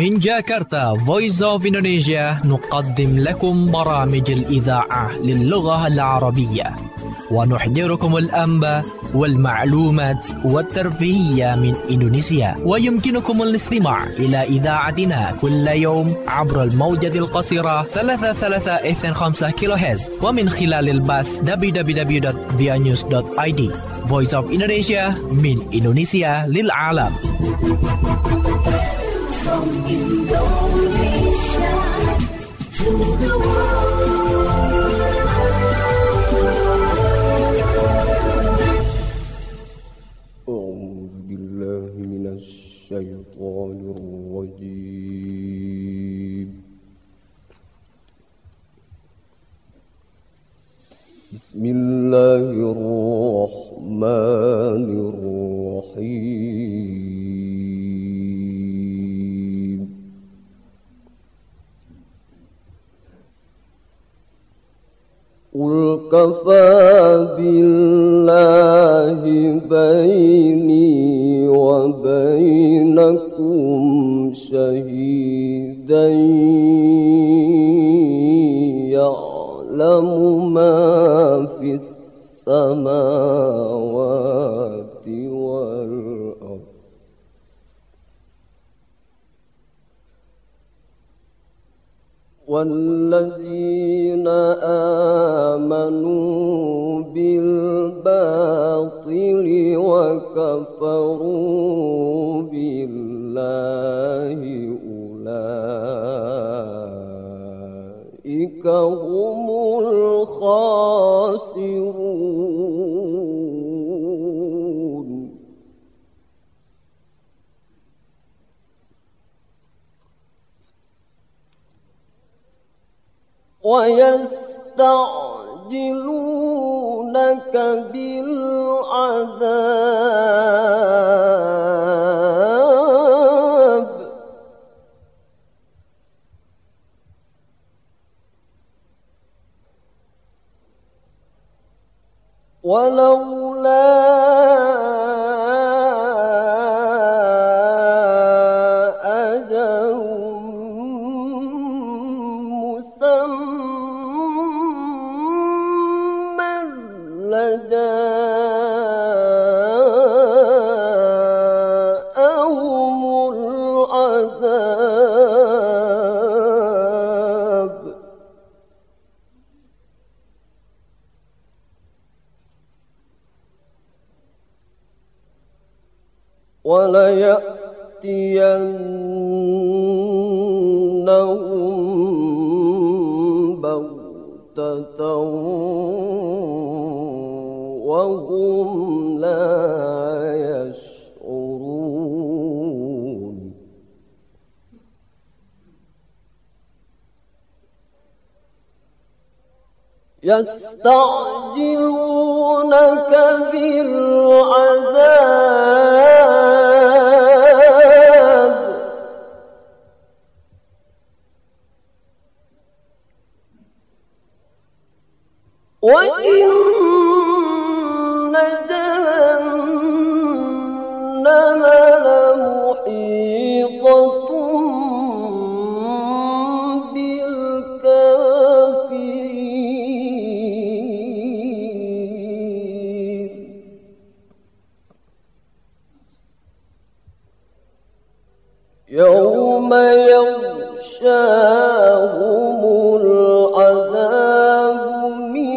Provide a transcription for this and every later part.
من جاكرتا Voice of Indonesia نقدم لكم برامج الإذاعة للغة العربية ونحضركم الأنباء والمعلومات والترفيهية من إندونيسيا. ويمكنكم الاستماع إلى إذاعتنا كل يوم عبر الموجة القصيرة 3325 كيلوهرتز ومن خلال البث www.vianews.id. Voice of Indonesia من إندونيسيا للعالم. From Indonesia to the world. أعوذ بالله من الشيطان الرجيم. بسم الله الرحمن الرحيم. قل كفى بالله بيني وبينكم شهيدا يعلم ما في السماوات والأرض والذين آمنوا بالباطل وكفروا بالله أولئك هم الخاسرون. ويستعجلونك بالعذاب ولولا أجل مسمى لجاءهم العذاب وليأتينهم بغتة وهم لا يشعرون. يستعجلونك بالعذاب وإن جهنم لمحيطة بالكافرين. يوم يغشاهم العذاب من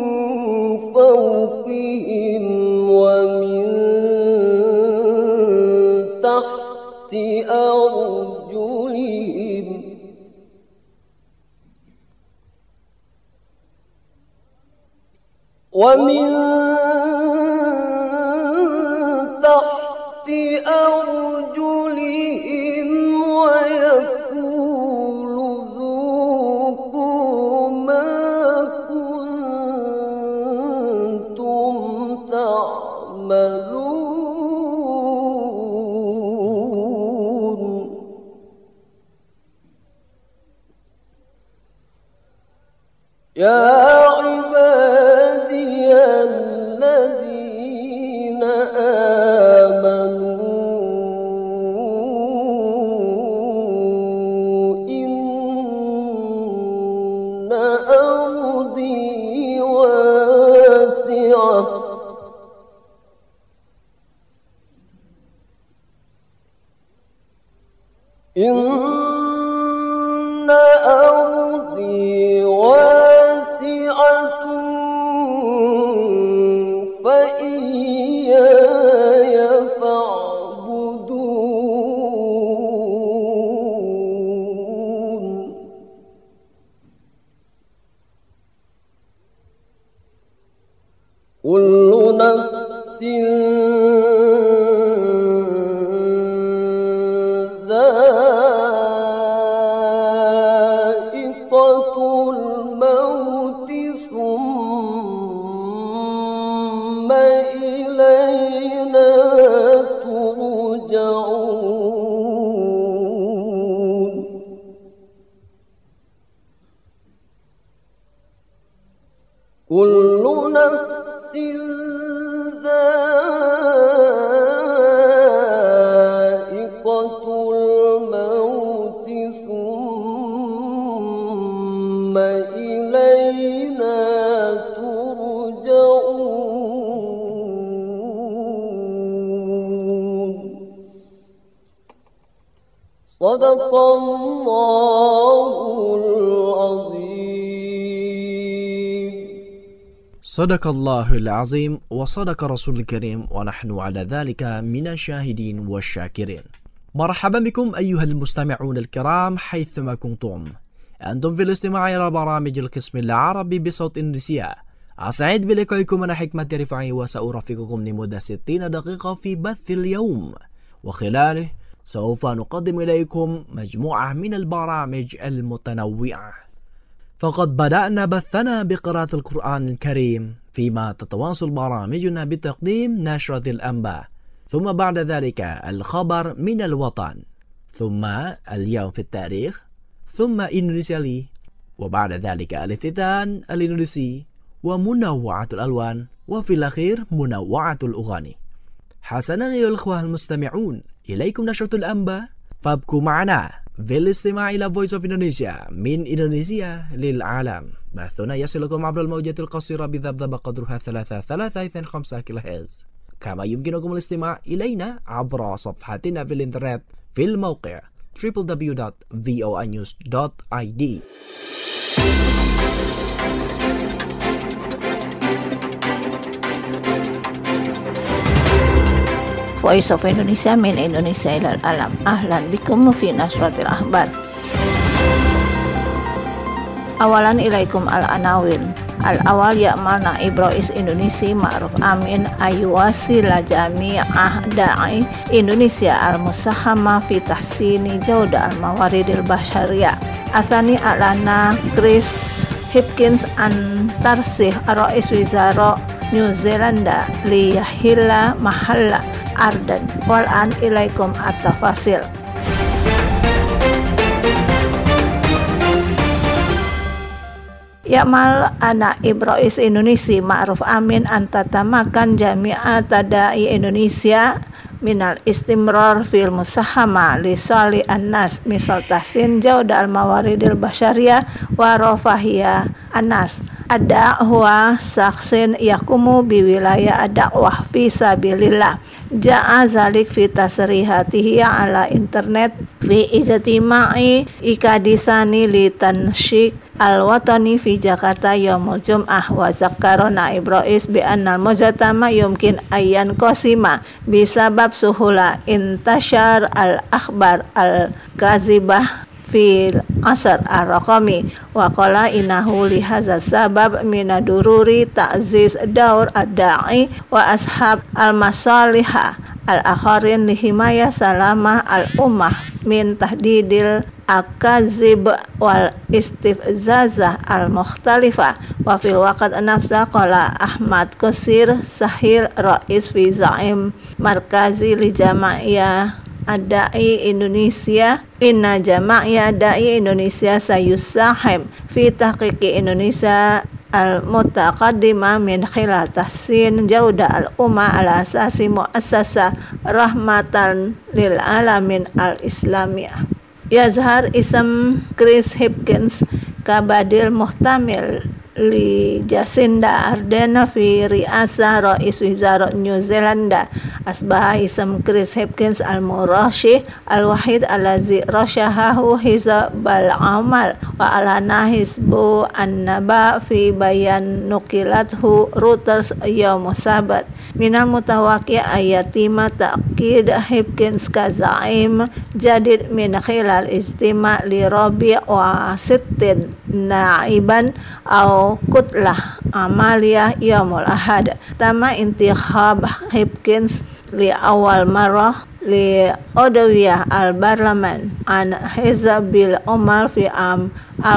فوقهم ومن تحت أرجلهم ومن تحت أرجلهم ويقول ذوقوا ما كنتم تعملون. يا عبادي الذين آمنوا إن أرضي واسعة فإياي فاعبدون كل نفس ذائقة الموت ثم إلينا ترجعون كل نفس ذائقة الموت ثم إلينا ترجعون صدق الله العظيم صدق الله العظيم وصدق رسول الكريم ونحن على ذلك من الشاهدين والشاكرين. مرحبا بكم أيها المستمعون الكرام حيثما كنتم. أنتم في الاستماع إلى برامج القسم العربي بصوت إندونيسيا. أسعد بلقائكم أنا حكمة رفعي وسأرافقكم لمدة 60 دقيقة في بث اليوم، وخلاله سوف نقدم إليكم مجموعة من البرامج المتنوعة. فقد بدأنا بثنا بقراءة القرآن الكريم، فيما تتواصل برامجنا بتقديم نشرة الأنباء، ثم بعد ذلك الخبر من الوطن، ثم اليوم في التاريخ، ثم إندونيسيا لي، وبعد ذلك الافتتان الإندونيسي ومنوعة الألوان، وفي الأخير منوعة الأغاني. حسنا أيها الأخوة المستمعون، إليكم نشرة الأنباء، فابقوا معنا في الاستماع إلى Voice of Indonesia من إندونيسيا للعالم. بثنا يصلكم عبر الموجات القصيرة بذبذبة قدرها 3.5 كيلوهرتز، كما يمكنكم الاستماع إلينا عبر صفحتنا في الإنترنت في الموقع www.voanews.id. Voice of Indonesia min Indonesia ilal alam. Ahlan bikum fi nasratil ahbar. Awalan ilaikum al-anawin. Al-awal ya'mal naib rais Indonesia Ma'ruf Amin ayuwasila jami'ah da'i Indonesia al-musahama fi tahsini jawda al-mawaridil basyariyah. Athani alana Chris Hipkins antarsih rais wizara New Zelanda liyahilla mahalla ardan wal'an ilaikum at-tafasil. Ya'mal anak Ibrais Indonesia Ma'ruf Amin antatamakan jami'ah tadai Indonesia minal istimrar fil musahama li sali annas misal tahsin jawda al mawaridil basyariyah wa rafahiyah annas ada huwa saksin yakumu bi wilayah ad-da'wah fi sabilillah ja'a zalik fi tasrihatihi ala internet fi ijtima'i ikadisani li tansyik al-watani fi Jakarta yaumul jum'ah wa zakarona Ibrais bi annal mujtama yumkin ayyan qasima bisabab suhula intashar al-akhbar al-kazibah fil asar ar-raqami wa qala innahu li hadza sabab minadururi ta'ziz daur ad-da'i wa ashab al-masalihah al-akharin lihimaya salamah al-ummah min tahdidil akazib wal istifzazah al-mukhtalifah wa fil waqt nafsa qala Ahmad Qasir Sahil Rais fi Zaim Markazi li Jama'iyah Adai Indonesia inna Jama'iyah Adai Indonesia sayusahim fi tahqiqi Indonesia al-mutaqaddimah min khilal tahsin jauda al-umma ala asasi muassasa rahmatan lil alamin al-islamiyah. Yazhar ism Chris Hipkins kabadil muhtamil li Jacinda Ardern fi ri'asa Rais Wizara New Zealand asbaha ism Chris Hipkins al-Murashi al-wahid allazi rashahahu hizbal amal wa alana hizbu an-naba fi bayan nukilathu Reuters yaum sabat minal mutawaqi ayatima ta'kid Hipkins kazaim jadid min khilal ijtima' li rabi' wa sittin na'iban au kutlah amaliyah yaumul ahad tama intikhab Hipkins li awal marah li Odawiyah al-Barlaman an Hizbil Umal fi am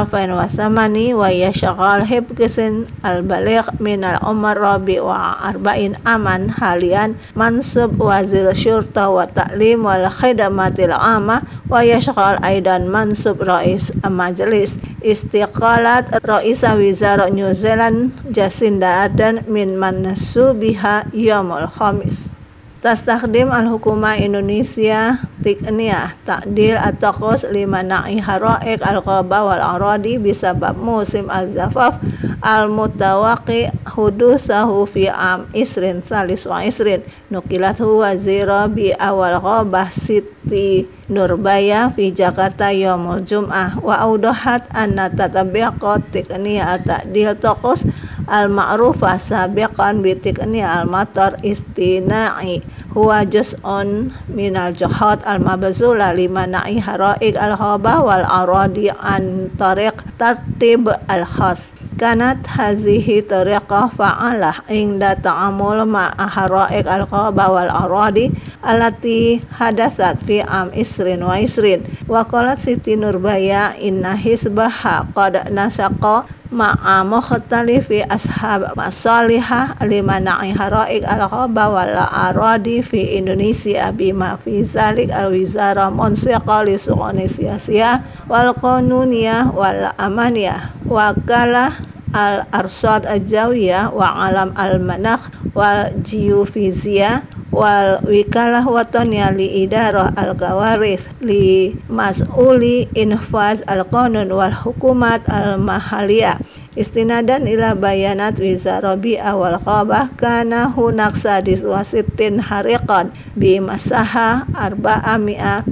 2008 wa yashghal Hipkins al-baligh min al-umar rabi wa 40 aman halian mansub wazir syurta wa ta'lim wal khidmatil amma wa yashghal aidan mansub rais majlis istiqalat rais wizara New Zealand Jacinda Ardern min mansubiha yaumul khamis. Tastakdim al-Hukumah Indonesia Tikniyah Ta'dil at-Taqus limana'i hara'iq al-Qaba wal-Aradi bisabab musim al-Zafaf al-Mutawaqi hudusahu fi am isrin salis wa isrin nukilathu wazira bi awal Qabah Siti Nurbaya fi Jakarta yaumul Jum'ah wa audahat anna tatabiqat Tikniyah Ta'dil Taqus al-ma'rufah sabiqan bi Tikniyah al-Matar istina'i huwa juz'un minal jihad al-mabzula limana'i hara'iq al-Qaba wal-Aradi an tariq tartib al-khas kanat hazihi tariqah fa'alah inda ta'amul ma'a hara'iq al-Qaba wal-Aradi allati hadasat fi am isrin wa isrin wa qalat Siti Nurbaya inna hisbaha qad nasaqa ma'a mukhtalifi ashab masalihah limana'i hara'iq al-Qaba wal-Aradi fi Indonesia bima fi zalik al-wizara munsiqa li su'uni siyasiyah wal qanuniyah wal amaniyah wakalah al-arsad al-jawiyah wa alam al-manakh wal geofizia wal wikalah wataniyah li idarah al-kawarith li mas'uli infaz al-qanun wal hukumat al-mahaliyah istinadan ila bayanat wizara bi'a wal Qabah kana hunak sadis wa sittin hariqan bi masaha 450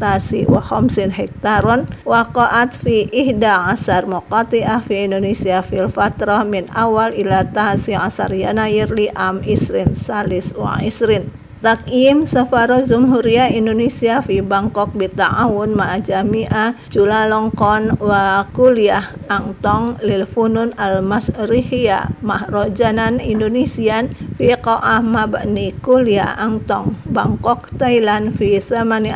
hektaron waqa'at fi 11 muqati'ah fi Indonesia fil fatrah min awal ila 19 Yanair li am isrin salis wa isrin. Takim Safara Jumhuriyah Indonesia fi Bangkok bita'awun ma'a jami'ah Chulalongkorn wa kuliah Angtong lil funun al-masrihiyah mahrojanan Indonesian fi qa'ah mabni kuliah Angtong Bangkok Thailand fi 18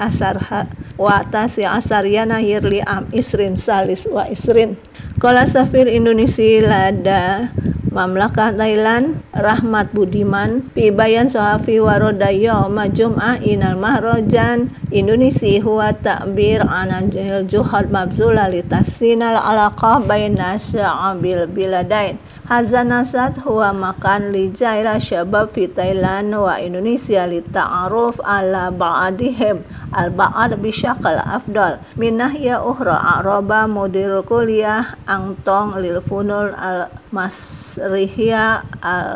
wa 19 Yanair li am isrin salis wa isrin. Qala Safir Indonesia lada Mamlakah Thailand Rahmat Budiman fi bayan sahafi waroda yauma Jum'ah inal mahrojan Indonesia huwa ta'bir anil juhad mabzula li tahsinal alaqah baina sya'abil biladain hazanasat huwa makan li jaila syabab fi Thailand wa Indonesia li ta'aruf ala ba'dihim al-ba'ad bisyakal afdal min nahya ukhra araba mudir kuliah Angtong lil funul al-masrihiyah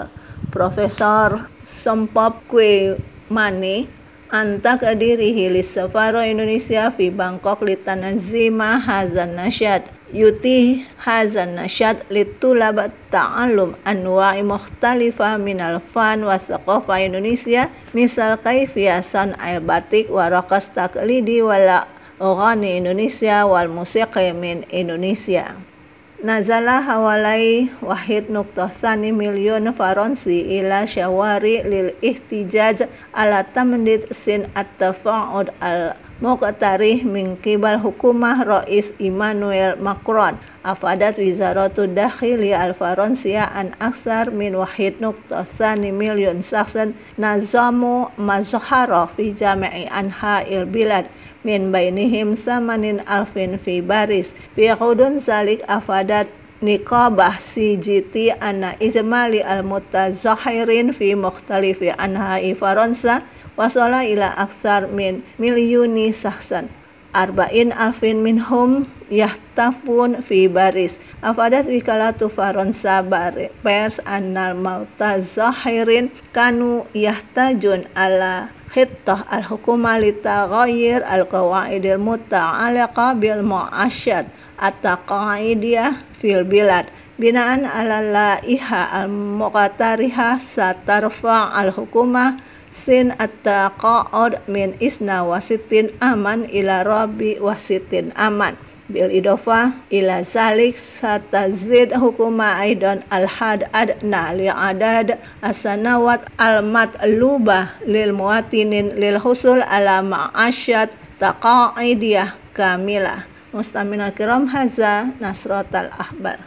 al-profesor Sompop Kwe Mane antak adirihi lis safaro Indonesia fi Bangkok li tanazima hazan nasyad yuti hazan nasyad litulab ta'allum anwa'i mukhtalifah minal fan wa thaqafah Indonesia misal kaifiyasan al-batik wa raqas taqlidi wala ughani Indonesia wal musiqi min Indonesia. Nazala hawalai 1.2 milyon Faransi ila syawari lil ihtijaj ala tamdid sin at-tafa'ud al-muqtarih min qibal hukumah Rais Emmanuel Macron afadat wizaratud dakhili al-Faransia an aksar min 1.2 milyon saksan nazamu mazhara fi jami'i anha'il bilad min bainihim samanin alfin fi baris fi qudun salik afadat niqabah CGT anna ijmali al-mutazahirin fi mukhtalifi anha'i Faransa wasala ila aksar min milyuni sahsan arba'in alfin minhum yahtafun fi baris afadat wikalatu faransa pers annal mautazahirin kanu yahtajun ala khittah al-hukuma litaghayyir al-qawaidil muta'alaqa bil mu'asyad at-taqaidiyah fil bilad binaan ala laiha al-muqatariha satarfa al-hukuma sin at-taqa'ud min isna wasitin aman ila rabi wasitin aman bil idofa ila zalik satazid hukuma aidan al-had adna li adad asanawat al-matlubah lil muwatinin lil husul ala ma'asyat taqa'idiyah kamilah. Mustamina kiram haza nasratal ahbar.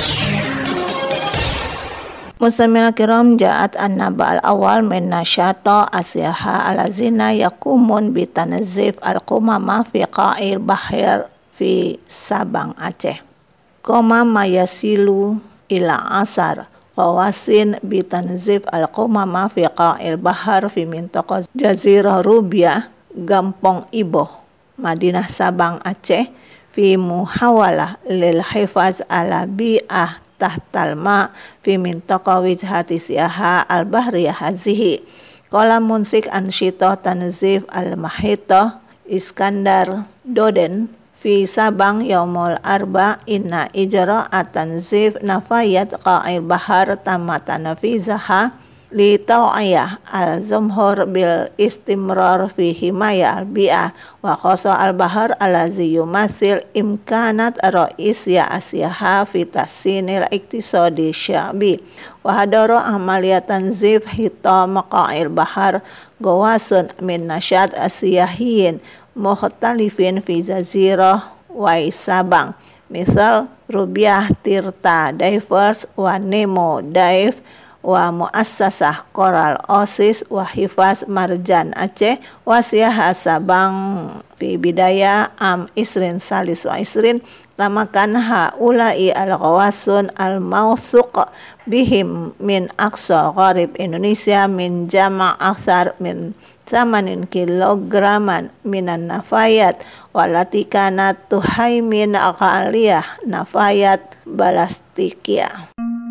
Mustamina kiram ja'at an-naba al-awal min nasyata asyaha alazina yakumun bitanzif al-qumama fi qa'il bahir fi Sabang Aceh. Koma mayasilu ila asar qawasin bitanzif al-qumama fi qa'il bahar fi mintaqah jazirah Rubia Gampong Iboh Madinah Sabang Aceh fi muhawalah lil hifaz ala bi'ah tahtal ma fi mintaqah wijhati siyaha al-bahriyah hazihi. Qala munsik ansyitah tanzif al-mahitah Iskandar Doden fi Sabang yaumul arba inna ijra at-tanzif nafayat qa'il bahar tamatan nafizaha li taw'iyah al-zumhur bil istimrar fi himayah al-bi'ah wa khasa al-bahar alazi yumasil imkanat ra'isya asyaha fi tasinil iktisadi syabi wa hadara amaliyat tanzif hitam qa'il bahar gawasun min nasyad asyahiyin mukhtalifin fi jazirah wa Sabang misal Rubiah Tirta Divers wa Nemo Dive wa muassasah Coral Oasis wa Hifaz Marjan Aceh wa Siyaha Sabang fi bidaya am isrin salis wa isrin tamakan haulai al-qawasun al-mawsuq bihim min aqsa gharib Indonesia min jama' aksar min 8 kilograman minan nafayat walati kanat tuhaimin aqaliyah nafayat balastikiyah.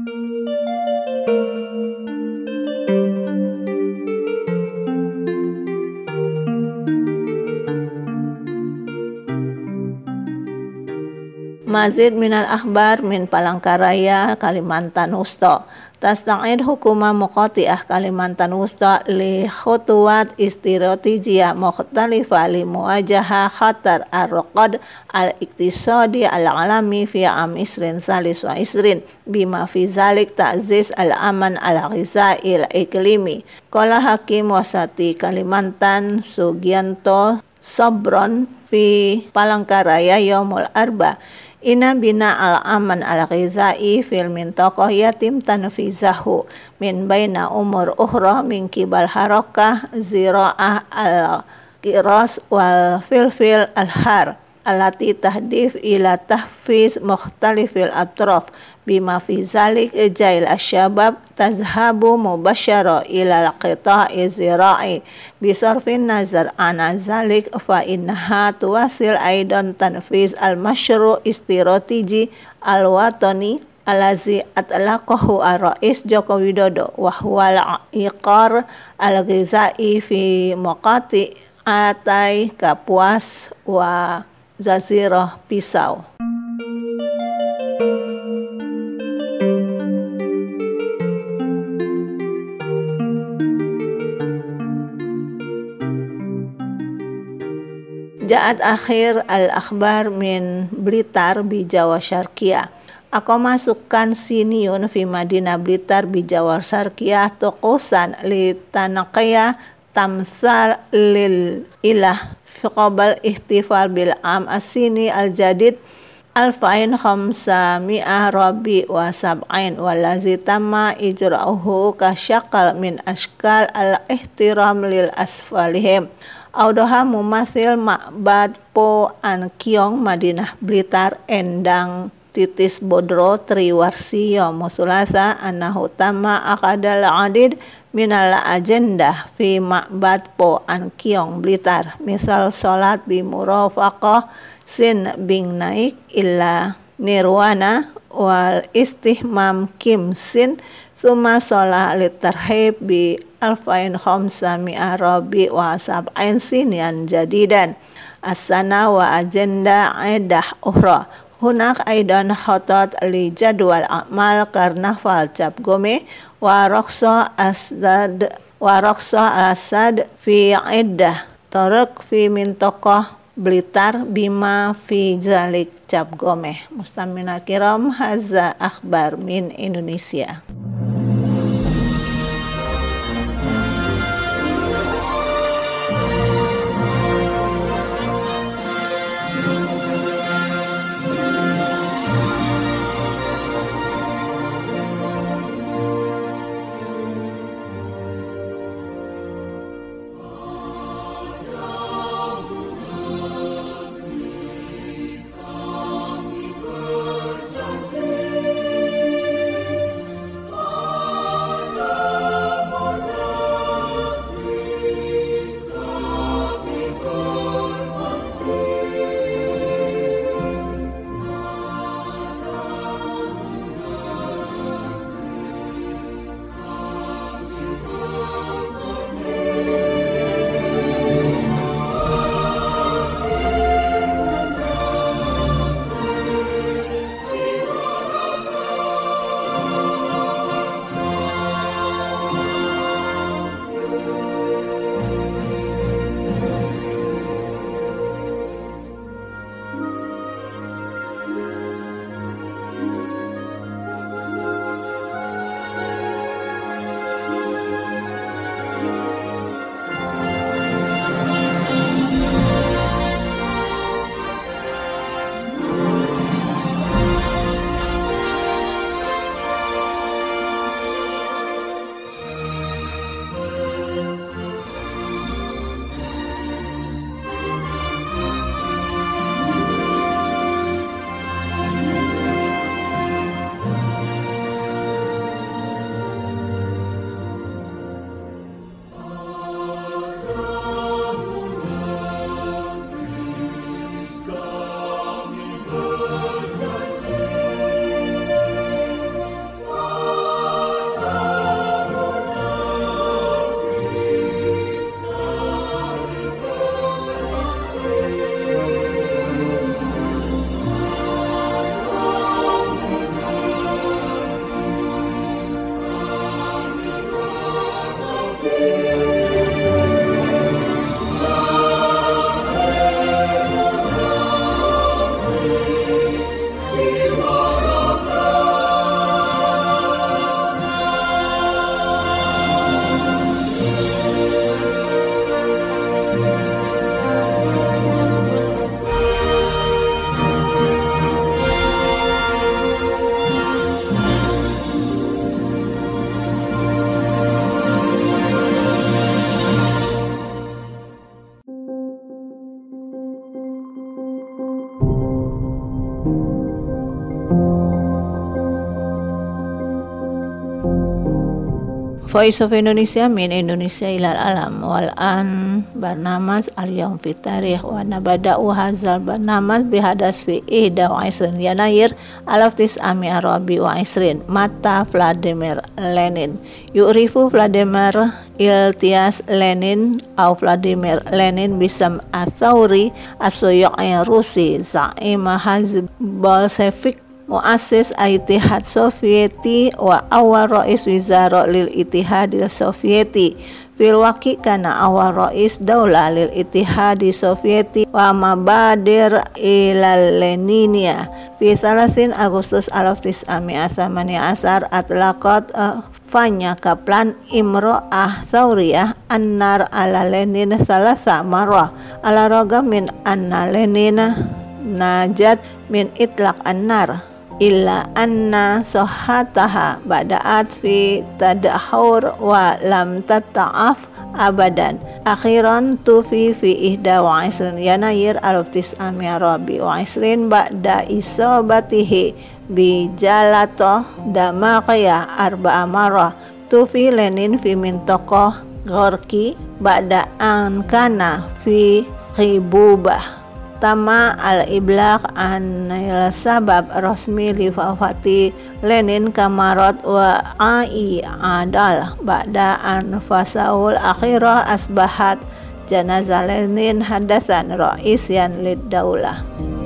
Mazid minal akhbar min Palangkaraya Kalimantan Wusta. Tasta'id hukuma muqati'ah Kalimantan Wusta li khutuwat istiratijiyah mukhtalifah li muwajaha khatar ar-raqad al-iktisadi al-alami fi am isrin salis wa isrin bima fi zalik ta'ziz al-aman al-ghizai al-iklimi. Qala Hakim Wasati Kalimantan Sugianto Sobron fi Palangkaraya yaumul arba Ina bina al-aman al-ghizai fil mintaqah yatim tanfizahu min baina umur ukhra min kibal harakah zira'ah al-kiras wal filfil al-har alati tahdif ila tahfiz mukhtalifil atraf bima fi zalik jail asyabab tazhabu mubasyara ila al-qita'i zira'i bisarfin nazar ana zalik fa innaha tuwasil aidan tanfiz al-masyru' istiratiji al-watani alazi atlaqahu ar-rais Joko Widodo wa huwa al-iqar al-ghizai fi muqati atai Kapuas wa Jazirah Pisau. Ja'at akhir al-akhbar min Blitar bi Jawa Syarqiyah. Aku masukkan siniun fi Madinah Blitar bi Jawa Syarqiyah tuqusan li tanaqiyah tamsal lil ilah fi qabal ihtifal bil am asini al-jadid alfain khamsami'ah rabi wa sab'ain walazi tamma ijra'uhu kasyakal min ashkal al-ihtiram lil asfalihim. Audoha mumasil ma'bad po an kiong Madinah Blitar endang titis bodro triwarsiyo musulasa anahu tamma akadal adid minal agenda fi ma'bad po an Kiong Blitar, misal salat bi murafaqah sin bing naik illa nirwana wal istihmam kim sin summa sholah litarhib bi alfain khamsa mi'a rabi wa sab'ain sinian jadidan as-sana wa agenda aidah ukhra. Hunak aidan khatat li jadwal amal karnaval cap gome wa raqsa asad fi iddah tarak fi mintaqah Blitar bima fi zalik cap gome. Mustamina kiram, haza akhbar min Indonesia. Voice of Indonesia min Indonesia ilal alam wal an barnamas al yawm fi tarikh wa nabada'u hazal barnamas bihadas fi ihda wa isrin yanayir alaf tis'ami arabi wa isrin mata Vladimir Lenin yu'rifu Vladimir Iltias Lenin atau Vladimir Lenin bisam Atsauri Asoyai Rusi Za'ima Hazb Bolshevik Muassis Ittihad Sovieti wa awal Rais Wizara lil Ittihadil Sovieti fil waqi kana awal Rais Daulah lil Ittihadi Sovieti wa mabadir ilal Leninia fi 3 Agustus 1918 atlaqat Fanya Kaplan Imro'ah Sauriyah Annar ala Lenin salasa marwah ala ragam min anna Lenin najat min itlaq annar illa anna sohataha bada'at fi tadahur wa lam tata'af abadan akhiran tufi fi ihda wa isrin yanayir al-tis'ami arabi wa isrin ba'da isobatihi bi jalato damakaya arba'a marah iktufi Lenin fi mintokoh Gorki ba'da an kana fi khibubah tama al-iblaq an sabab rasmi li wafati Lenin kamarot wa ai adal ba'da an fasaul akhirah asbahat janazah Lenin hadasan raisyan lid daulah.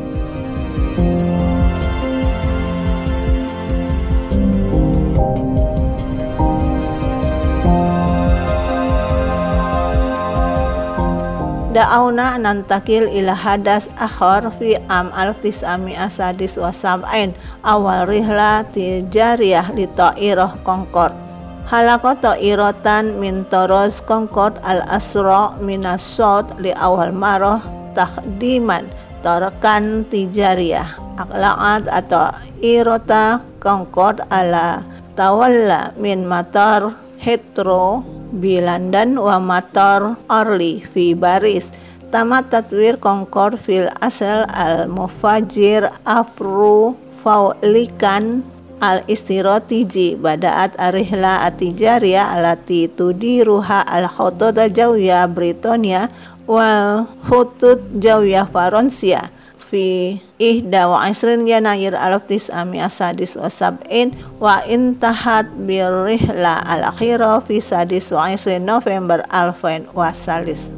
Da'auna nantakil ila hadas akhar fi am 1970 awal rihla tijariyah li ta'irah Concorde. Halaqat ta'iratan min Toros Concorde al-asra minas Saud li awal marah takhdiman tarakan tijariyah. Aqla'at atau irota Concorde ala tawalla min matar Heathrow bi London wa matar Orly fi Paris. Tamat tatwir Concorde fil asal al-mufajir afru faulikan al-istiratiji badaat arihla atijariyah alati tudiruha al-khututa jawiyah Britania wa khutut jawiyah Faransia fi 21 Yanair 1970 wa intahat birrihla al-akhirah fi 21 November 2003.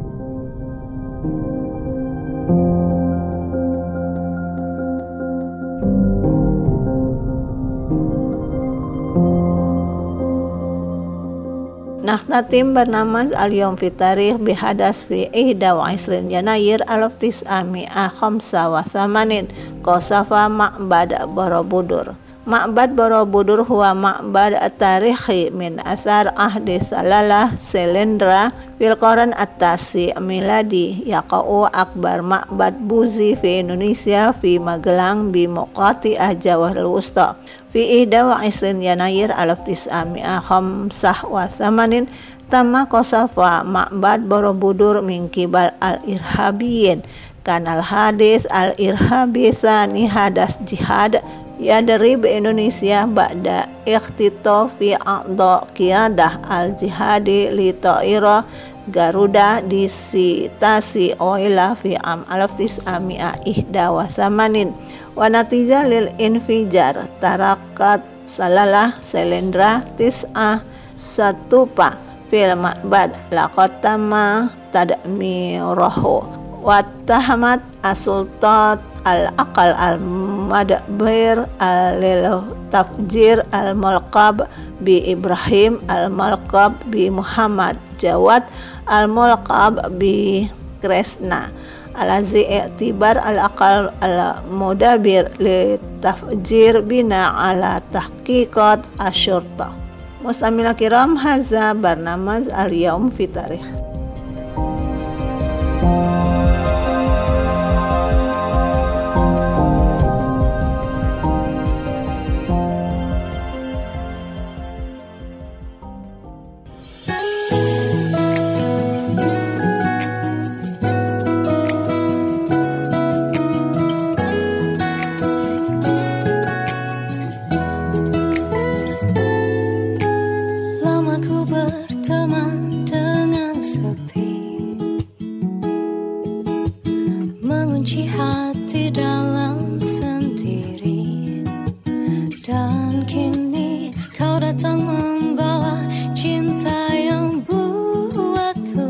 Nakhtatim bernamaz al-yawm fi tarikh bihadas fi 21 Yanair 1985 qasafa ma'bad Borobudur. Ma'bad Borobudur huwa ma'bad at-tarikhi min asar ahdi salalah Selendra fil qarn at-tasi miladi yaqa'u akbar ma'bad buzi fi Indonesia fi Magelang bi muqati Jawa al-Wusta fi 21 Yanair 1985 tama qasafa ma'bad Borobudur min kibal al-irhabiyin kan al-hadis al-irhabi sani hadas jihad yadrib Indonesia ba'da ikhtitafi a'dha qiyadah al-jihadi li ta'ira Garuda di sitasi oila fi am 1981 wa natija lil infijar tarakat salalah Selendra tis'ah satupa fil ma'bad laqatama tadmirahu wa tahamat asultat al-aqal al-madbir al-tafjir al-mulqab bi Ibrahim al-mulqab bi Muhammad Jawad al-mulqab bi Kresna alazi i'tibar al-aqal al-mudabir li tafjir bina ala tahqiqat asyurta. Mustamila kiram haza barnamaz al-yawm fi tarikh. Mengunci hati dalam sendiri, dan kini kau datang membawa cinta yang buatku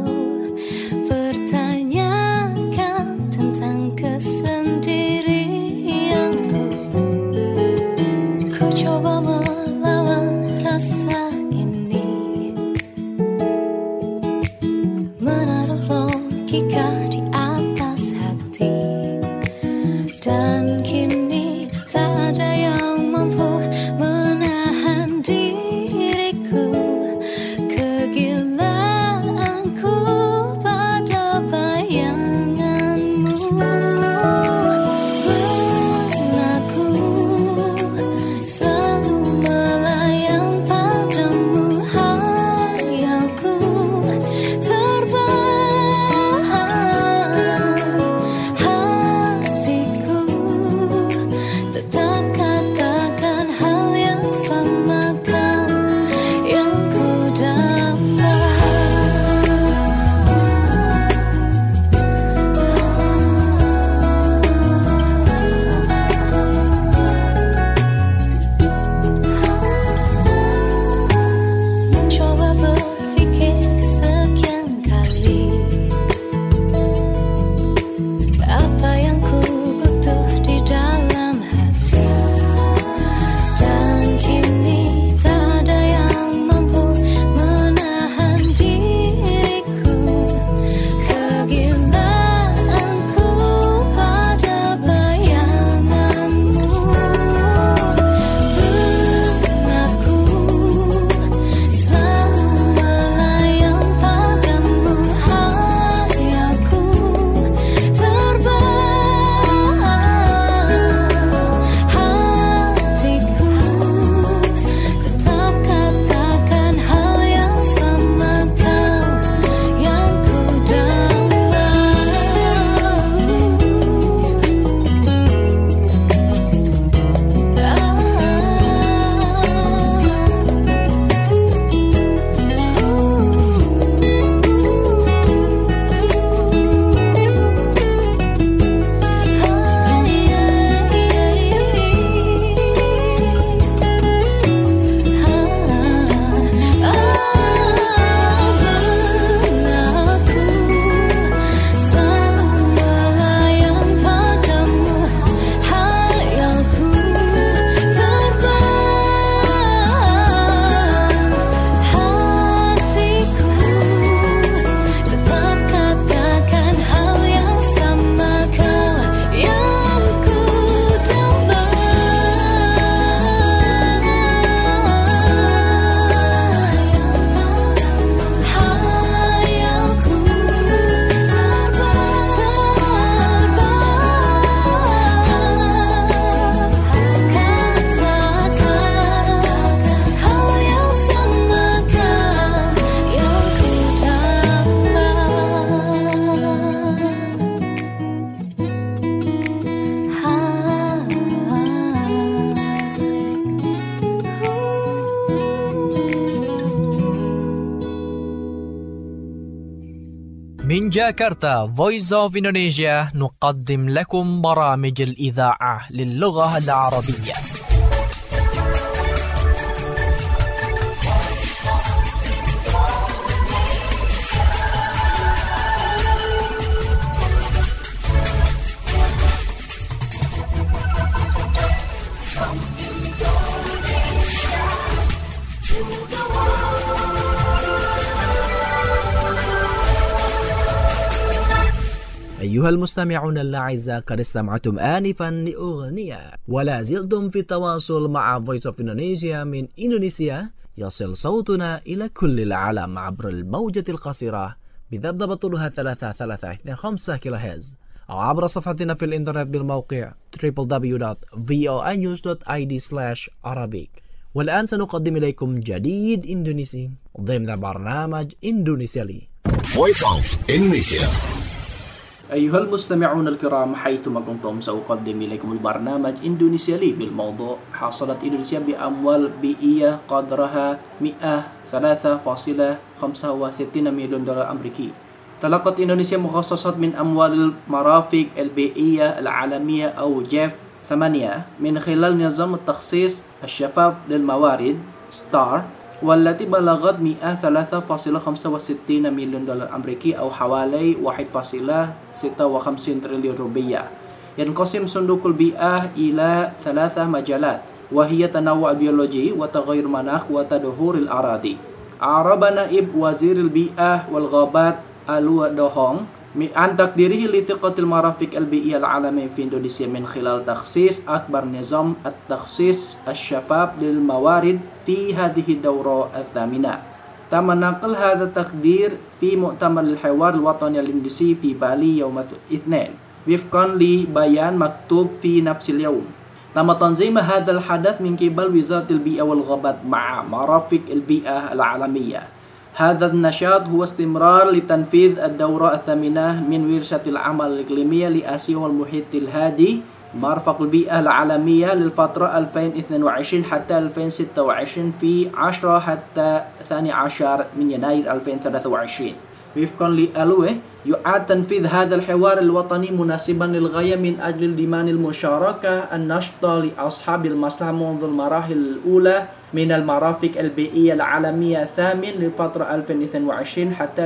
pertanyakan tentang kesendirianku. Ku coba melawan rasa ini, من جاكرتا Voice of Indonesia نقدم لكم برامج الإذاعة للغة العربية. أيها المستمعون الأعزاء، قد استمعتم آنفا لأغنية ولا زلتم في التواصل مع Voice of Indonesia من إندونيسيا. يصل صوتنا إلى كل العالم عبر الموجة القصيرة بذبذبة طولها 3325 كيلوهرتز أو عبر صفحتنا في الإنترنت بالموقع www.voinews.id/Arabic. والآن سنقدم إليكم جديد إندونيسي ضمن برنامج إندونيسيا لي. Voice of Indonesia. أيها المستمعون الكرام، حيثما كنتم سأقدم إليكم البرنامج إندونيسيا لي بالموضوع حصلت إندونيسيا بأموال بيئية قدرها 103.65 مليون دولار أمريكي. تلقت إندونيسيا مخصصات من أموال المرافق البيئية العالمية أو جيف 8 من خلال نظام التخصيص الشفاف للموارد ستار، والتي بلغت 103.65 مليون دولار أمريكي أو حوالي 1.56 تريليون روبية. ينقسم صندوق البيئة إلى 3 مجالات، وهي تنوع البيولوجي وتغير المناخ وتدهور الأراضي. أعرب نائب وزير البيئة والغابات ألو دوهونغ عن تقديره لثقة المرافق البيئية العالمية في إندونيسيا من خلال تخصيص أكبر نظام التخصيص الشفاف للموارد في هذه الدورة الثامنة. تم نقل هذا التقدير في مؤتمر الحوار الوطني الإندونيسي في بالي يوم الاثنين وفقا لبيان مكتوب في نفس اليوم. تم تنظيم هذا الحدث من قبل وزارة البيئة والغابات مع مرافق البيئة العالمية. هذا النشاط هو استمرار لتنفيذ الدورة الثامنة من ورشة العمل الإقليمية لآسيا والمحيط الهادي مرفق البيئة العالمية للفترة 2022 حتى 2026 في 10 حتى 12 من يناير 2023. وفقا لألوه، يعاد تنفيذ هذا الحوار الوطني مناسبا للغاية من أجل ضمان المشاركة النشطة لأصحاب المصلحة منذ المراحل الأولى من المرافق البيئية العالمية الثامن للفترة 2022 حتى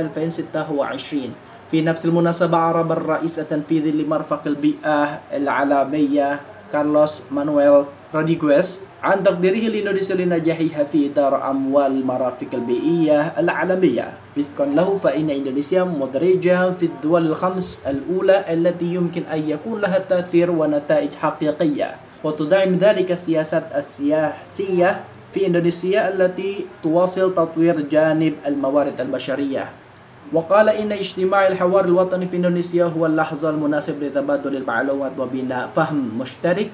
2026. في نفس المناسبة أعرب الرئيس التنفيذي لمرفق البيئة العالمية كارلوس مانويل رودريغيز عن تقديره لإندونيسيا لنجاحها في إدارة أموال المرافق البيئية العالمية. وفقا له، فإن إندونيسيا مدرجة في الدول الخمس الأولى التي يمكن أن يكون لها تأثير ونتائج حقيقية، وتدعم ذلك السياسات السياسية في إندونيسيا التي تواصل تطوير جانب الموارد البشرية. وقال إن اجتماع الحوار الوطني في إندونيسيا هو اللحظة المناسبة لتبادل المعلومات وبناء فهم مشترك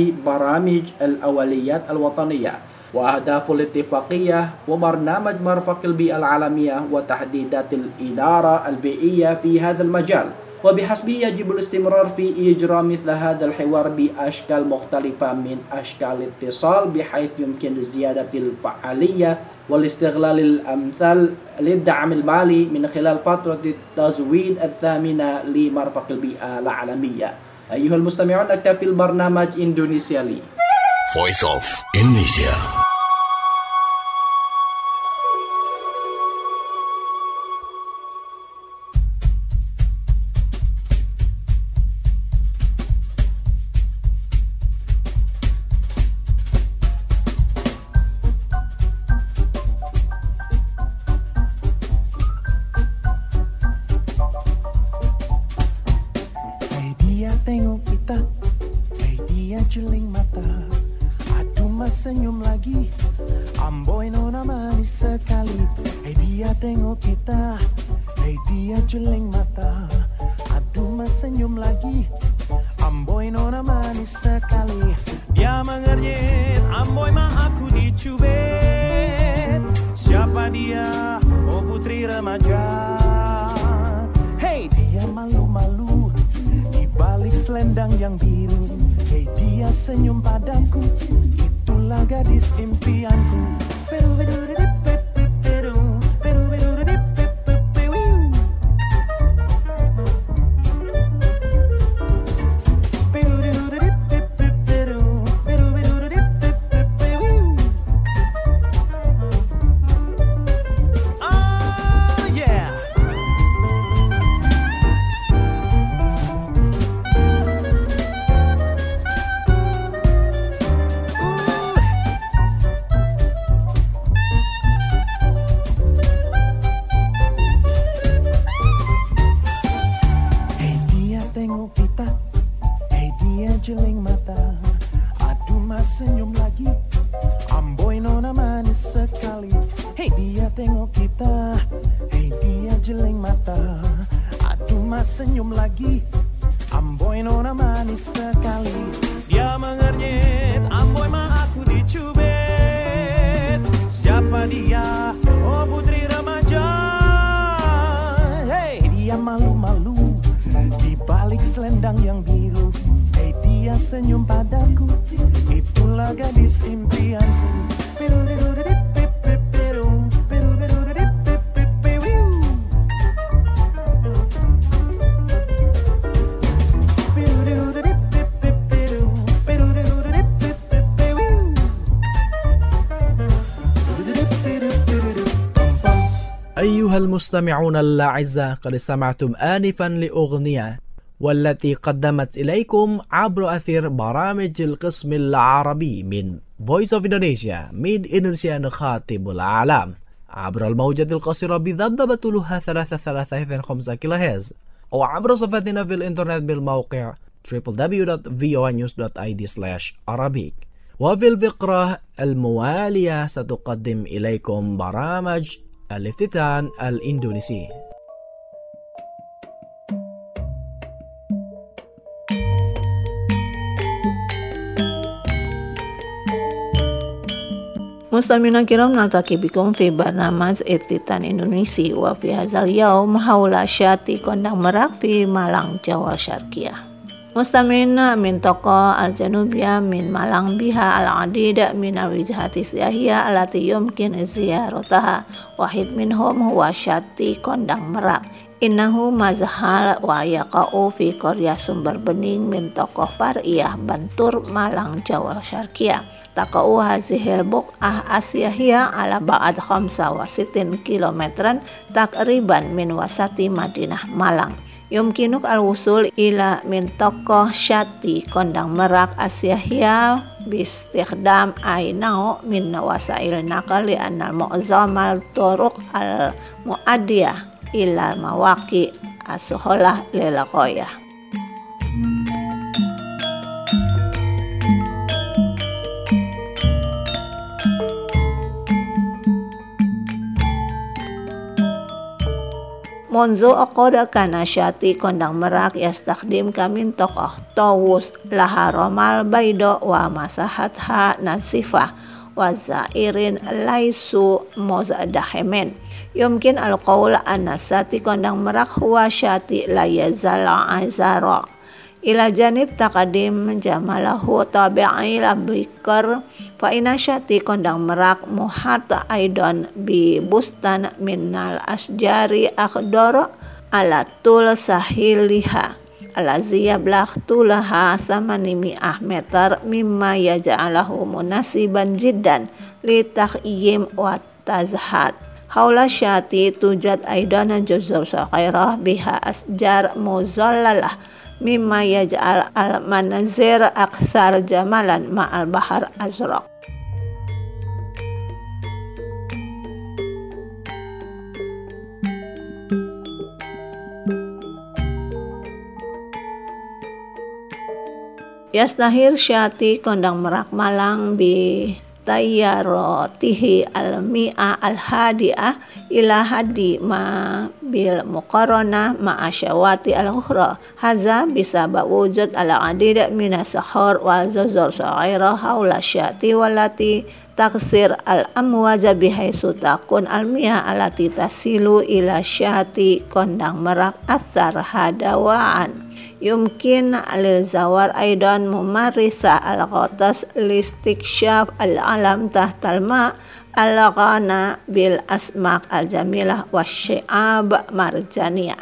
لبرامج الأولويات الوطنية وأهداف الاتفاقية وبرنامج مرفق البيئة العالمية وتحديدات الإدارة البيئية في هذا المجال. وبحسبه يجب الاستمرار في إجراء مثل هذا الحوار بأشكال مختلفة من أشكال الاتصال، بحيث يمكن زيادة الفعالية والاستغلال الأمثل للدعم المالي من خلال فترة التزويد الثامنة لمرفق البيئة العالمية. أيها المستمعون، نكتفي البرنامج إندونيسيا لي. Voice of Indonesia. Tengok kita, dia jeling mata, aduh mas senyum lagi, amboi nona manis sekali. Dia tengok kita, dia jeling mata, aduh mas senyum lagi, amboi nona manis sekali. Dia mengernyit, amboi mah aku dicubit. Siapa dia? Oh putri remaja. Hey, dia malu-malu balik selendang yang biru. Hey, dia senyum padaku, itulah gadis impianku. tengok kita, hei dia jeleng mata. Aduh mas senyum lagi, amboi nona manis sekali. Dia mengernyit, amboi ma aku dicubit. Siapa dia? Oh putri remaja. Hei dia malu-malu di balik selendang yang biru. Hei dia senyum padaku, itulah gadis impianku. أيها المستمعون الأعزاء، قد استمعتم آنفا لأغنية والتي قدمت إليكم عبر أثير برامج القسم العربي من Voice of Indonesia من إندونيسيا نخاطب العالم عبر الموجة القصيرة بذبذبة طولها 3.5 كيلوهرتز أو عبر صفحتنا في الإنترنت بالموقع www.voanews.id/Arabic. وفي الفقرة الموالية ستقدم إليكم برامج الافتتان الإندونيسي. Mustamina kiram naltaki bikum fi barnamaj Iftitan Indonesia wa fi hadzal yaum haula syati kondang merak fi Malang Jawa Syarqiyah. Mustamina min tokoh al-janubiyah min Malang biha al-adida min al-wijhati siyahiyah alati yumkin ziyarataha. Wahid minhum huwa syati kondang merak. Innahu mazhal wa yaqa'u fi Qaryah Sumber Bening min tokoh Far'iyah Bantur Malang Jawa Syarqiyah. Taqa'u hazihil buq'ah asyahiyah ala ba'ad 65 kilometran takriban min wasati Madinah Malang. Yumkinuk al-wusul ila min tokoh syati kondang merak asyahiyah bistikhdam ainau min wasail naqli annal mu'zamal turuq al-mu'adiyah ilal mawaki asuholah lelakoyah. Monzo aqoda kana syati kondang merak yastakhdim kamin tokoh tawus laha romal baido wa masahatha nasifah wa zairin laisu mozadahemen. Yumkin al-qawl anasati kondang merak huwa syati la yazala azara ila janib taqadim jamalahu tabi'i labikar fa ina syati kondang merak muhata aidon bi bustan minnal asjari akhdara ala tul sahiliha alazi yablagh tulaha 800 meter mimma yaj'alahu munasiban jiddan li taqyim wa tazhat. Haula syati tujad aidana juzur saqairah biha asjar muzallalah mimma yaj'al al-manazir aktsar jamalan ma'al bahar azraq. Yastahir syati kondang merak Malang bi tayyaratihi al-mi'a al-hadi'ah ila hadi ma bil muqarana ma asyawati al-ukhra. Haza bisabab wujud al-adida minas sahar wal zuzur sa'ira haula syati walati taksir al-amwaja bihaisu takun al-mi'a alati tasilu ila syati kondang merak asar hadawaan. Yumkin alil zawar aidan mumarisa al-ghatas listiksyaf al-alam tahtal ma al-ghana bil asmaq al-jamilah wasyi'ab marjaniyah.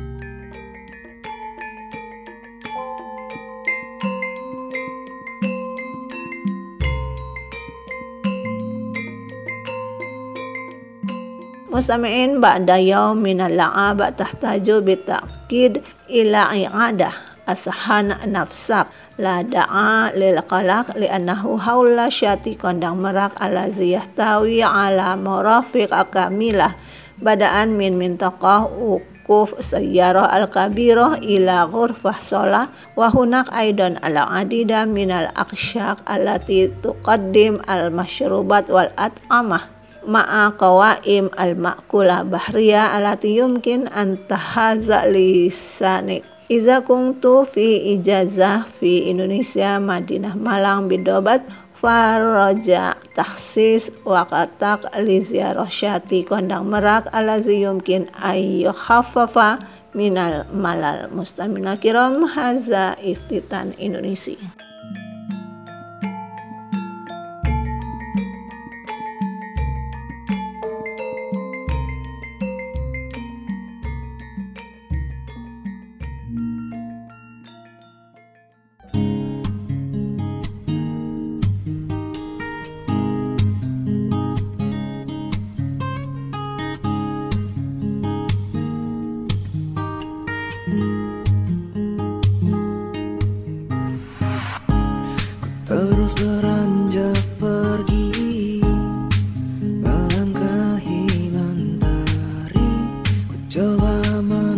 Mustami'in ba'da yaum minal la'ab tahtaju bita'kid ila i'adah asahan nafsak la da'a lil qalaq li'annahu haula syati kondang merak ala ziyahtawi ala murafiq akamilah badaan min mintaqah ukuf sayyarah al-kabirah ila ghurfah sholah wa hunak aidan ala adida minal aksyaq alati tuqaddim al-masyrubat wal at'amah ma'a qawaim al-ma'kulah bahriyah alati yumkin an tahaza lisanik. Iza kuntu fi ijazah fi Indonesia Madinah Malang bidobat faraja taksis wakatak li ziarah syati kondang merak alazi yumkin ayyu khaffafa minal malal. Mustamina kiram haza iftitan Indonesia. Terus beranjak pergi, melangkahi mentari, ku coba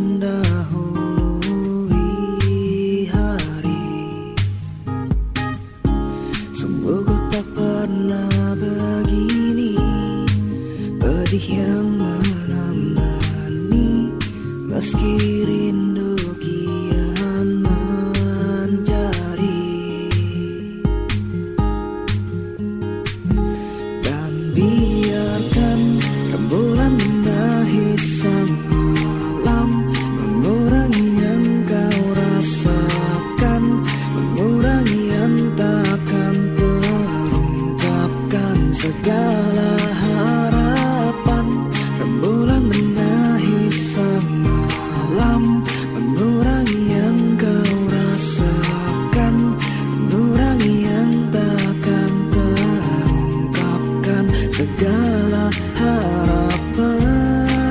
mendahului hari. Sungguh ku tak pernah begini, pedih yang menemani, meski rindu kian mencari. Biarkan rembulan menahi sang malam, mengurangi yang kau rasakan, mengurangi yang takkan terungkapkan segala harapan. Rembulan menahi sang malam, mengurangi yang kau rasakan, mengurangi yang takkan terungkapkan segala harapan.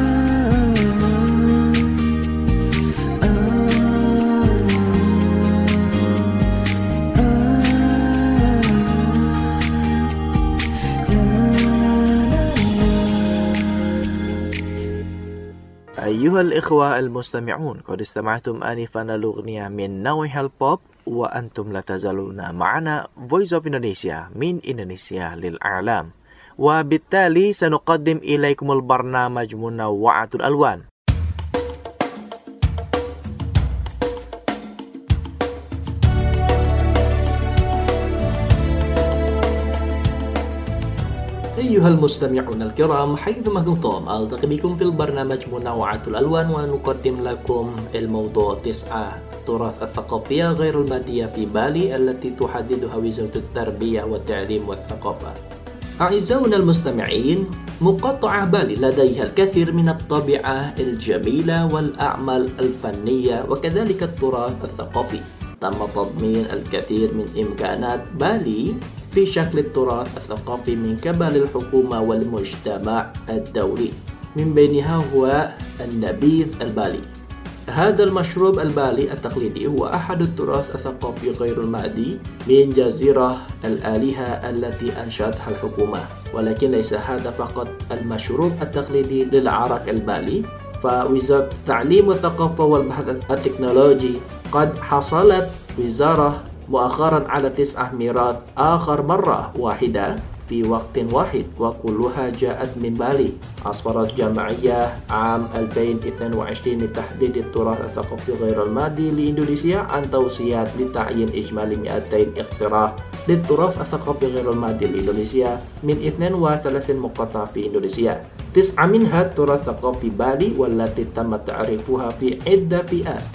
أيها الإخوة المستمعون، قد استمعتم آنفا الأغنية من نوع البوب وأنتم لا تزالون معنا Voice of Indonesia من إندونيسيا للإعلام. وبالتالي سنقدم إليكم البرنامج منوعة الألوان. أيها المستمعون الكرام، حيثما كنتم ألتقي بكم في البرنامج منوعة الألوان، ونقدم لكم الموضوع 9 التراث الثقافية غير المادية في بالي التي تحددها وزارة التربية والتعليم والثقافة. أعزائنا المستمعين، مقاطعة بالي لديها الكثير من الطبيعة الجميلة والأعمال الفنية وكذلك التراث الثقافي. تم تضمين الكثير من إمكانات بالي في شكل التراث الثقافي من قبل الحكومة والمجتمع الدولي، من بينها هو النبيذ البالي. هذا المشروب البالي التقليدي هو أحد التراث الثقافي غير المادي من جزيرة الآلهة التي أنشأتها الحكومة. ولكن ليس هذا فقط المشروب التقليدي للعرق البالي، فوزارة التعليم والثقافة والبحث التكنولوجي قد حصلت وزارة مؤخرا على 9 ميراث آخر مرة واحدة في وقت واحد، وكلها جاءت من بالي. أصدرت جمعية عام 2022 لتحديد التراث الثقافي غير المادي لإندونيسيا عن توصيات لتعيين إجمالي 200 اقتراح للتراث الثقافي غير المادي لإندونيسيا من 32 مقاطعة في إندونيسيا. 9 منها التراث الثقافي بالي، والتي تم تعريفها في عدة فئات.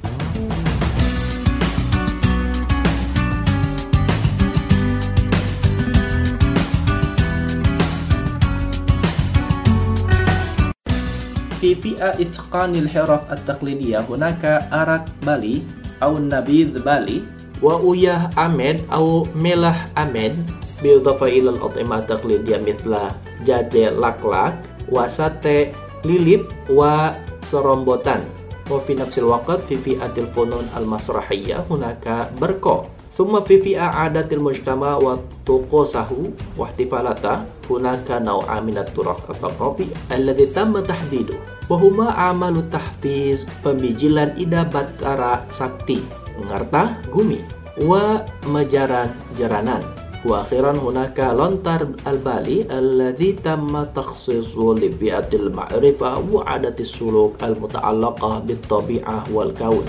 في فئة إتقان الحرف التقليدية هناك أرك بالي أو نبيذ بالي، وأوياه أمد أو ملح أمد، بالإضافة إلى الأطعمة التقليدية مثل جاجي لak-lak وساتي lilit وسرombotan. وفي نفس الوقت في فئة الفنون المسرحية هناك بركو. ثم في فئة عادات المجتمع وطقوسه واحتفالاته هناك نوع من التراث الثقافي الذي تم تحديده، وهما أعمال التحفيز pembijilan Ida Bathara Sakti, Ngarta Gumi, ومجاران جرانان. وأخيرا هناك لونتر البالي الذي تم تخصيصه لفئة المعرفة وعادة السلوك المتعلقة بالطبيعة والكون.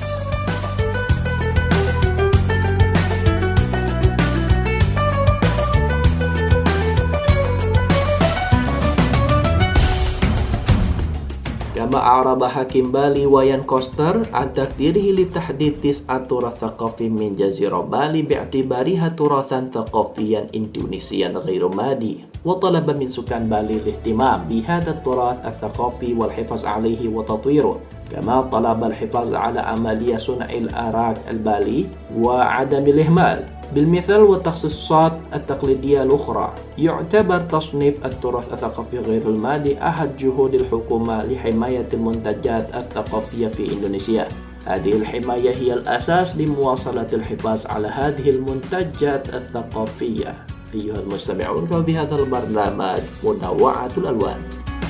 كما أعرب حاكم بالي وايان كوستر عن تقديره لتحديد 9 تراث ثقافي من جزيرة بالي باعتبارها تراثا ثقافيا إندونيسيا غير مادي، وطلب من سكان بالي الاهتمام بهذا التراث الثقافي والحفاظ عليه وتطويره، كما طلب الحفاظ على عملية صنع الأراك البالي وعدم الإهمال. بالمثال والتخصصات التقليدية الأخرى، يعتبر تصنيف التراث الثقافي غير المادي أحد جهود الحكومة لحماية المنتجات الثقافية في إندونيسيا. هذه الحماية هي الأساس لمواصلة الحفاظ على هذه المنتجات الثقافية. أيها المستمعون، فبهذا البرنامج منوعة الألوان.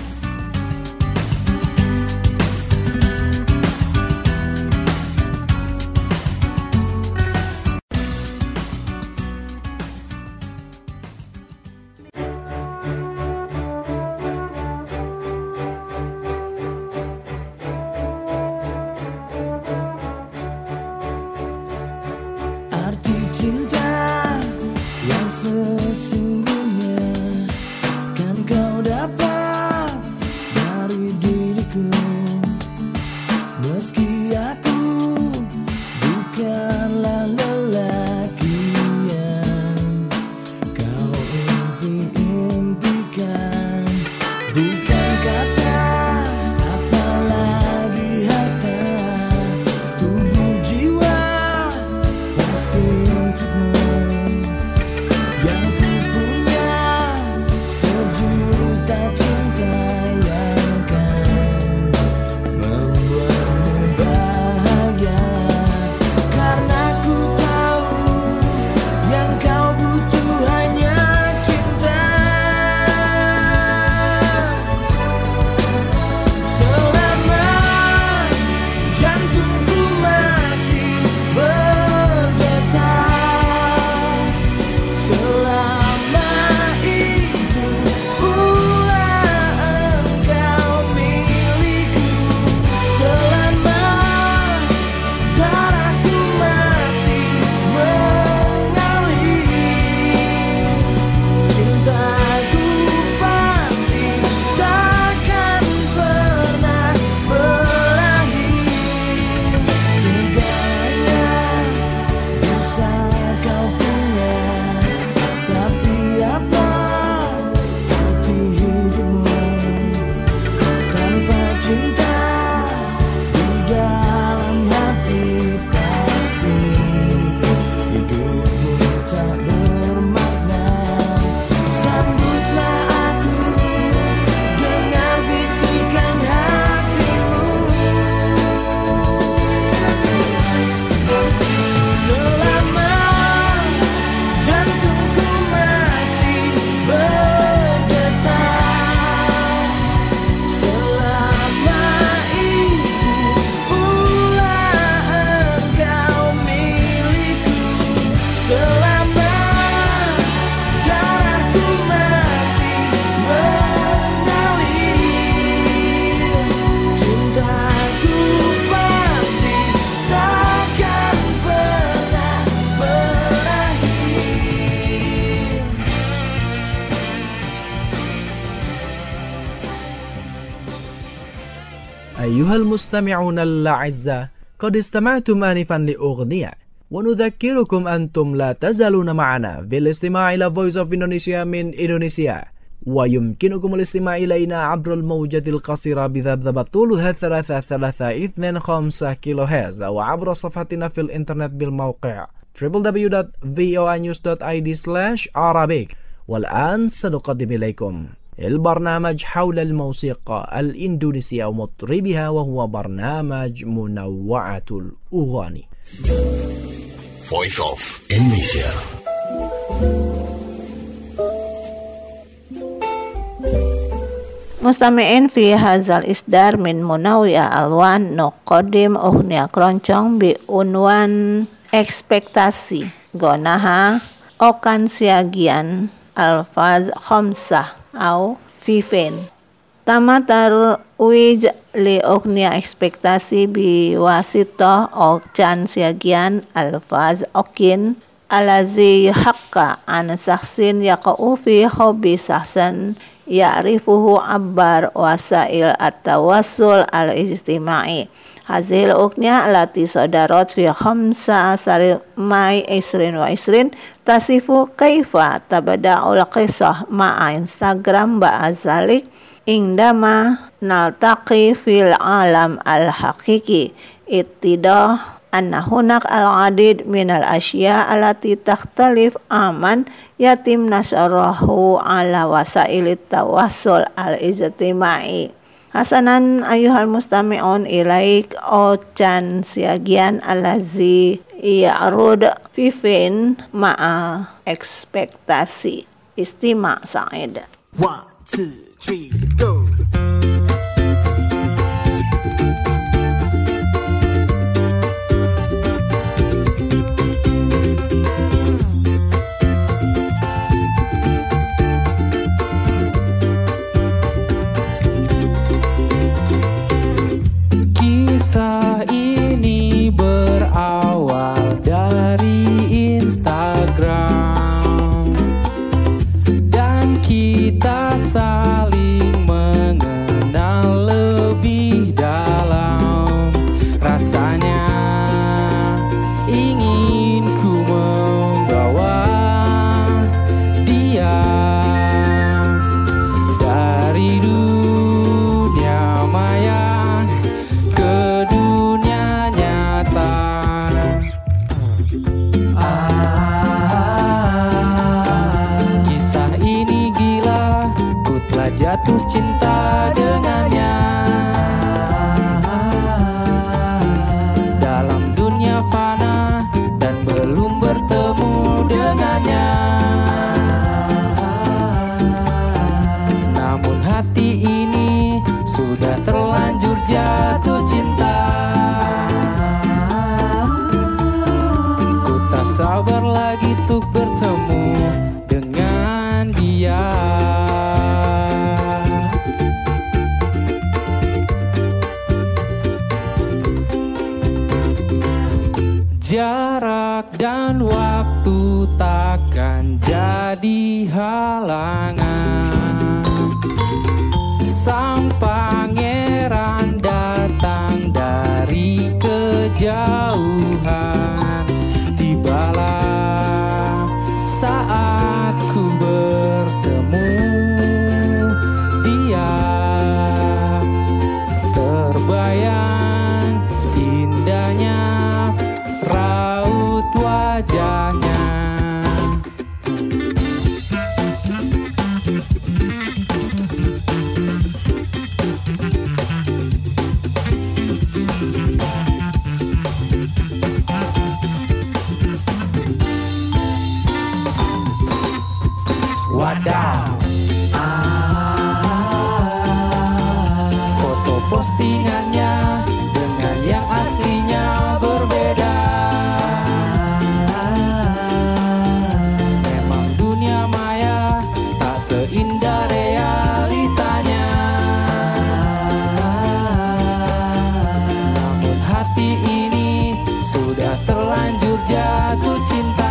Arti cinta yang sesungguhnya kan kau dapat dari diriku, meski aku bukanlah lelaki yang kau impi-impikan. Bukan kata apalagi harta, tubuh jiwa pasti untukmu. Yang ku punya sejuta cinta yang kan membuatmu bahagia. Karena ku tahu yang kau butuh hanya cinta. Selama jantungku masih berdetak, selama itu pula engkau milikku. Selama darahku masih mengalir, cintaku pasti takkan pernah berakhir. Segalanya bisa kau punya, tapi apa arti hidupmu tanpa cinta di dalam hati? Pasti hidupmu tak bermakna. Sambutlah aku, dengar bisikan hatimu. Selama jantungku masih berdetak, selama itu pula engkau milikku. Selama darahku masih mengalir, cintaku pasti takkan pernah berakhir. أيها المستمعون الأعزاء، قد استمعتم آنفا لأغنية، ونذكركم أنتم لا تزالون معنا في الاستماع إلى Voice of Indonesia من إندونيسيا، ويمكنكم الاستماع إلينا عبر الموجة القصيرة بذبذبة طولها 3325 كيلو هرتز، أو عبر صفحتنا في الإنترنت بالموقع www.voanews.id/Arabic. والآن سنقدم إليكم البرنامج حول الموسيقى الإندونيسية ومطربها، وهو برنامج منوعة الأغاني. Voice of Indonesia. Mustami'in fi hazal isdar min munawiya alwan nuqaddim ughniya keroncong bi unwan ekspektasi gonaha okan siagian alfaz khamsah au fifen. Tama tarwij li oknia ekspektasi biwasito okan siagian alfaz okin alazi hakka an saksin yaqa'u fi hobi saksan ya'rifuhu abbar wasail at-tawassul al-ijtima'i. Hazil uknya alati sodarot fi khamsa asari mai isrin wa isrin tasifu kaifa tabada'ul qisah ma'a Instagram ba'azalik indama naltaqi fil alam al-haqiqi ittidah anna hunak al-adid minal asya alati takhtalif aman yatim nasarahu ala wasailit tawassul al-ijtima'i. Hasanan ayuhal mustami'un ilaik ocan siagian alazi ya'rud fifin ma'a ekspektasi. Istima' sa'id. 1, 2, 3, go. Kisah ini berawal dari Instagram dan kita saling mengenal lebih dalam. Rasanya ingin ku membawa dia dari dunia maya ke dunia nyata. Kisah ini gila, ku telah jatuh cinta dengannya. Dalam dunia fana dan belum bertemu dengannya. Namun hati ini sudah terlanjur jatuh cinta. Ku tak sabar lagi untuk bertemu dengan dia. Jarak dan waktu takkan jadi halangan. Sang pangeran datang dari kejauhan. Tibalah saat ku bertemu dia. Terbayang indahnya raut wajahnya. Wadaw. Foto postingannya dengan yang aslinya berbeda. Memang dunia maya tak seindah realitanya. Namun hati ini sudah terlanjur jatuh cinta.